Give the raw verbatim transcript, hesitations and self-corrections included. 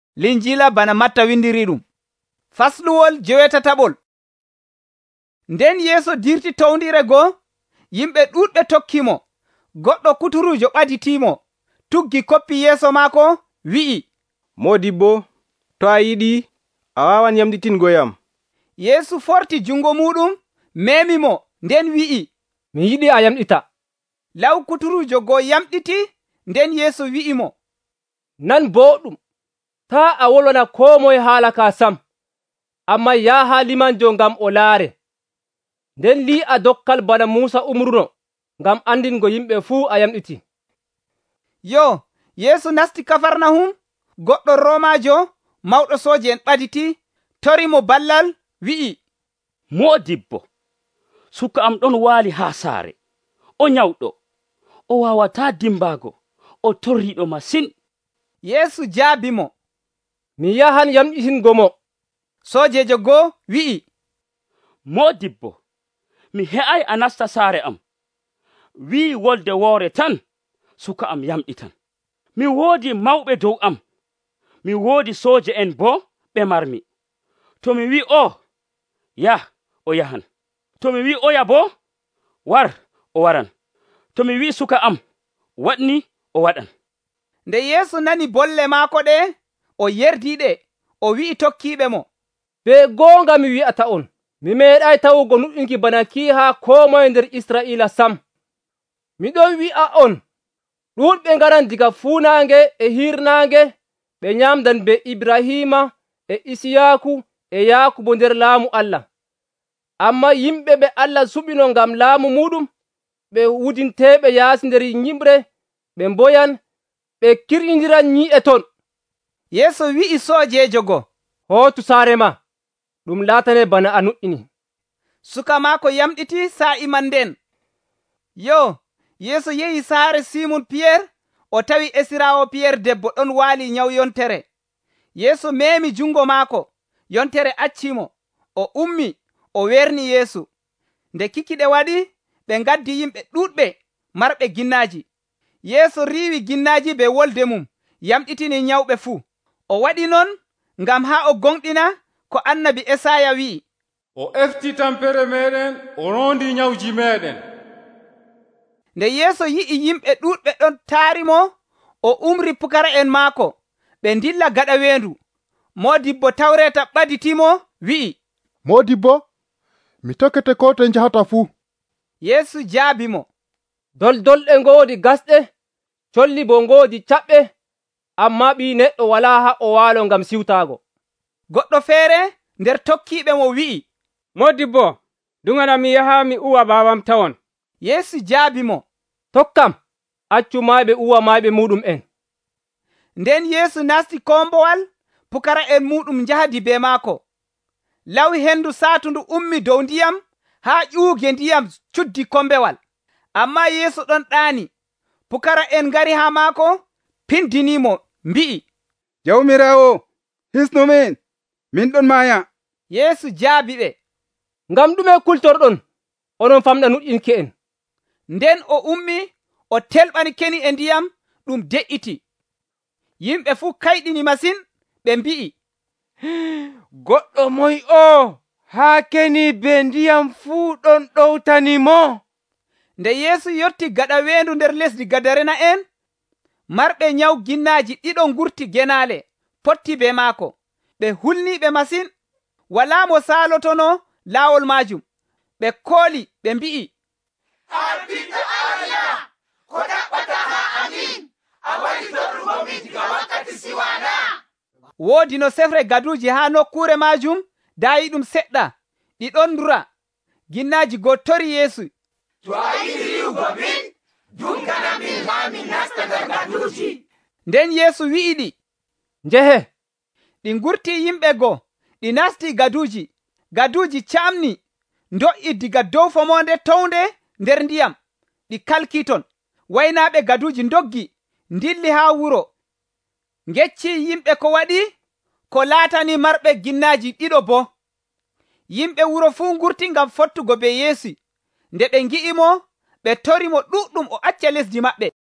Linjila bana Matta windiri ɗum. Fasluwol jewetataɓol. Nden Yeesu dirti towndire goo, yimɓe ɗuɗɓe tokkimo. Goɗɗo kuturujo ɓaditimo, tuggi koppi yeeso maako, wi'i, Modibbo, to a yiɗi, a wawan yamɗitingoyam. Yeesu forti jungo muɗum, memi mo, nden wi'i, mi yiɗi a yamɗita. Law kuturujo goo yamɗiti, nden Yeesu wi'i mo, nan boɗɗum, ta a wolwana ko moye haala ka sam, amma yaha limanjo ngam o laare. Nden li'a dokkal bana Musa umruno, ngam andingo yimɓe fuu a yamɗiti. Yo, Yeesu nasti Kafarnahum, goɗɗo Romajo mawɗo sooji en ɓaditi, tori mo ballal, wi'i, Modibbo, suka am ɗon waali haa saare, o nyawɗo, o wawata dimbaago, o torriɗo masin. Yeesu jaabi mo, mi yahan yamɗitingo mo. Soojejo goo wi'i, Modibbo, mi he'ay a nasta saare am. Wii wolde woore tan, suka am yamɗitan. Mi woodi mawɓe dow am, mi woodi sooje en bo ɓe marmi. To mi wi o, yah, o yahan. To mi wi oya bo, war, o waran. To mi wi suka am, waɗni, o waɗan. Nde Yeesu nani bolle maako ɗe, o yerdiɗe, o wi'i tokkiɓe mo, Be goonga mi wi'ata on, mi meeɗay tawugo nuɗɗinki bana ki haa ko moye nder Israa'ila sam. Miɗon wi'a on, ɗuɗɓe ngaran diga fuunaange e hirnaange, ɓe nyamdan be Ibrahima e Isiyaaku e Yakubo nder laamu Allah. Amma yimɓe ɓe Allah suɓino ngam laamu muɗum, ɓe wudinteɓe yaasi nder nyimre, ɓe mboyan, ɓe kirƴindiran nyi'e ton. Yeesu wi'i soojejo go, hootu saare ma, ɗum laatane bana a nuɗɗini. Suka maako yamɗiti sa'i man nden. Yo, Yeesu yehi saare Simun Piyer, o tawi esirawo Piyer debbo ɗon waali nyaw yontere. Yeesu memi jungo maako, yontere accimo, o ummi, o werni Yeesu. Nde kikiɗe waɗi, ɓe ngaddi yimɓe ɗuɗɓe marɓe ginnaji. Yeesu riiwi ginnaji be wolde mum, yamɗitini nyawɓe fuu. O waɗi non ngam haa o gonɗina ko annabi Esaya wi'i, o efti tampere meɗen, o rondi nyawji meɗen. Nde Yeesu yi'i yimɓe ɗuɗɓe ɗon taarimo, o umri pukara en maako, ɓe dilla gaɗa weendu. Modibbo tawreta ɓaditimo, wi'i, Modibbo, mi tokkete ko to njahata fuu. Yeesu jaabi mo, Doldolɗe ngoodi gasɗe, colli bo ngoodi caɓɓe, amma ɓii neɗɗo walaa haa o waalo ngam siwtaago. Goɗɗo feere nder tokkiiɓe mo wi'i, Modibbo, dungana mi yaha mi uwa baabam tawon. Yeesu jaabi mo, Tokkam, accu mayɓe uwa mayɓe muɗum en. Nden Yeesu nasti kombowal, pukara en muɗum njahdi be maako. Lawi hendu saatundu ummi dow ndiyam, haa ƴuuge ndiyam cuddi kombewal. Amma Yeesu ɗon ɗaani. Pukara en ngari haa maako, pindinimo, mbi'i, Jawmirawo, hisnu min, min ɗon maaya. Yeesu jaabi ɓe, Ngam ɗume kultorɗon, onon famɗa nuɗɗinki en. Nden o ummi, o telɓani keni e ndiyam, ɗum de'iti. Yimɓe fuu kayɗini masin, ɓe mbi'i, Goɗɗo moy o, haa keni be ndiyam fuu ɗon ɗowtani mo. Nde Yeesu yotti gaɗa weendu nder lesdi Gadarena en, marɓe nyaw ginnaji ɗiɗo ngurti genaale, potti be maako. Ɓe hulniɓe masin, walaa mo saalotono laawol majum. Ɓe kooli, ɓe mbi'i, Ardiɗo Allah, ko ɗaɓɓata haa amin, a waɗi torrugo min diga wakkati siwana. Woodi no sefre gaduuji haa nokkure majum, daayi ɗum seɗɗa, ɗi ɗon ndura. Ginnaji go tori Yeesu, To a yiɗi riwugo min, dungana min haa min nasta nder gaduuji. Nden Yeesu wi'iɗi, Njehe. Ɗi ngurti yimɓe go, ɗi nasti gaduuji. Gaduuji camni, do'i diga dow fomonde townde nder ndiyam. Ɗi kalki ton. Waynaaɓe gaduuji ndoggi, ndilli haa wuro. Ngecci yimɓe ko waɗi, ko laatani marɓe ginnaji ɗiɗo bo. Yimɓe wuro fuu ngurti ngam fottugo be Yeesu. Nde ɓe ngi'imo, ɓe tori mo ɗuɗɗum o acca lesdi maɓɓe.